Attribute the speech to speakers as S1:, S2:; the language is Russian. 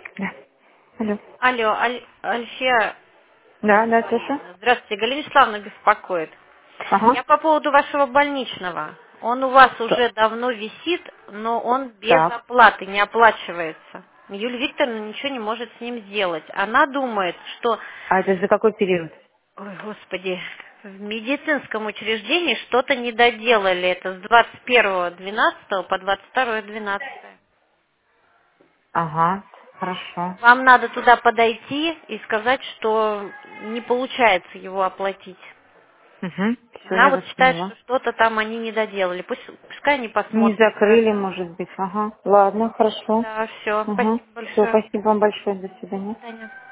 S1: Да. Алло.
S2: Алло, Альфия
S1: Да, да, слышу.
S2: Владимировна, здравствуйте, Галина Вячеславовна беспокоит.
S1: Ага.
S2: Я по поводу вашего больничного. Он у вас
S1: Т-
S2: уже давно висит, но он без
S1: Так.
S2: оплаты, не оплачивается. Юлия Викторовна ничего не может с ним сделать. Она думает, что,
S1: А это за какой период?
S2: ой, господи, в медицинском учреждении что-то не доделали. Это с 21.12 по 22.12.
S1: Ага. Хорошо.
S2: Вам надо туда подойти и сказать, что не получается его оплатить.
S1: Угу. Все,
S2: Она
S1: я
S2: вот
S1: вас
S2: считает,
S1: поняла.
S2: что что-то там они не доделали. Пускай они
S1: Не
S2: посмотрят
S1: закрыли,
S2: хорошо.
S1: может быть. Ага. Ладно, хорошо.
S2: Да, все.
S1: Ага.
S2: Спасибо
S1: Все,
S2: большое.
S1: спасибо вам большое. До
S2: До
S1: свидания.
S2: свидания.